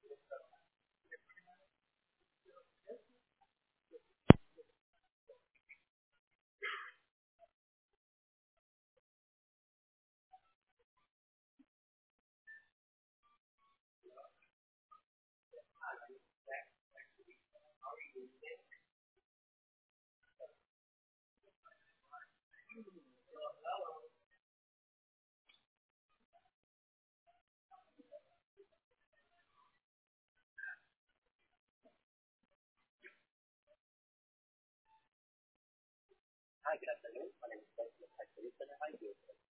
Hi, good afternoon. My name is Desmond. Hi, Felicia. How are you doing?